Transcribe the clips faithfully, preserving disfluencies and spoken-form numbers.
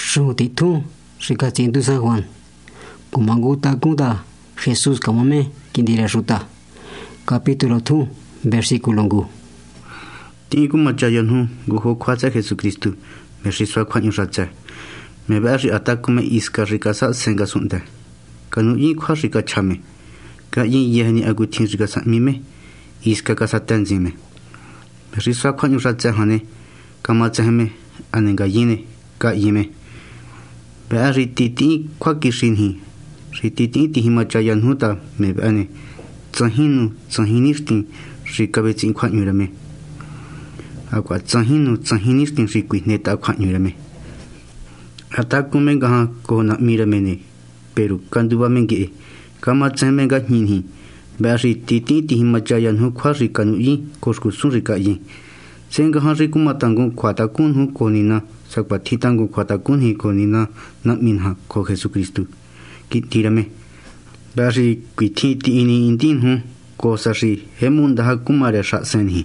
Su titu rikacintu San Juan. Kumanguta kuta Jesús kamame kindira ruta. Capítulo dos, versículo uno. Tiku machayanhu guho kwatsa Jesucristo. Meriswa kwanyu ratsa. Me bari atakume iska rikasa senga sunda. Kanu yi kwa rika chame. Ka yi yehni agutin rikasa mime. Iska kasa tenzime. Meriswa kwanyu ratsa hane. Kamatsaheme anenga yine ka yime. Bari titi kwa kishinhi. Rititi tihimachayanhu ta me bane. Tsahinu tsahinishtin rikabetsin kwanyu rame. Agua tsahinu tsahinishtin rikuineta kwanyu rame. Atakume gaha kona miramene. Pero kanduba menge. Kama tsemenga hinhi. Bari titi tihimachayanhu kwa rikanu yi koskusun rikayi. Senga hari kumatangu kwata kunhu konina sakwa titangu kwata kunhi konina na minha ko Jesucristo kitirame bari kwititi ini indinhu kosashi hemunda hakumare shasenhi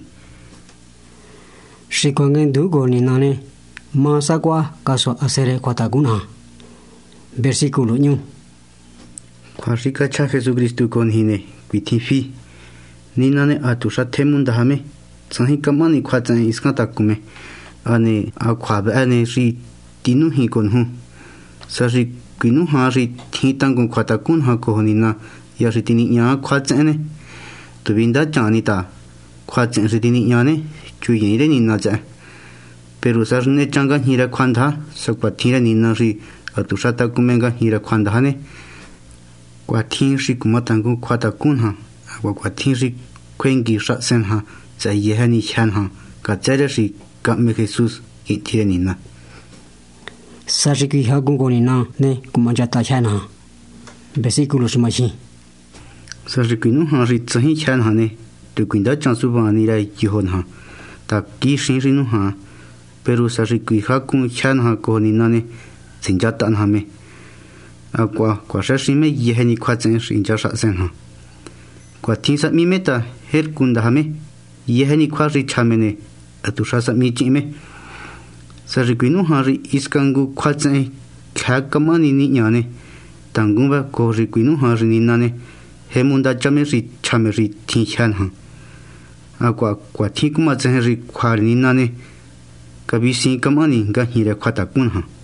Shikwangendu goninane masakwa kaso asere kwata kunha. Versículo uno. Kwashika cha Jesucristo konhine kwitifi ninane atusha temunda hame Sahi kamani kwatsan iskata kume ane akwabe ane ri tinu hi konhu sari kinu ha ri thitangu kwata kun ha kohonina ya ri tini nya kwatsan ne tubinda chani ta kwatsan ri tini nya ne kyuyin re ninna cha pero sar ne changa hira khwandha sakwa thira ninna ri atusata kumenga hira khwandha ne kwa thin ri kumatangu kwata kun ha akwa kwa thin ri kwengi sha sen ha Zayehani Hanha, Gatzerashi, Game Jesus, Itinina. Sajiki Hagungonina, ne, Kumajata Hanha. Versículo Sumashi. Sajikinu Hari Zahi Hanhane, to Quinda Chansubanira Yihonha, Taki Shinrinuha, Peru Sajiki Hakun Hanha Koninane, Sinjatan Hame. Aqua, Quashashime Yehani Quatzen in Jasha Senha. Quatinsa Mimeta, Herkundahame. Yehani kwari chamene atushasa michime sarikinu hari iskangu kwatse khakamani ni nyane tangumba korikinu hari ninane hemunda chameri chameri tinchanha akwa kwatikuma tsenri kwari ninane kabisi kamani ga hire kwata kunha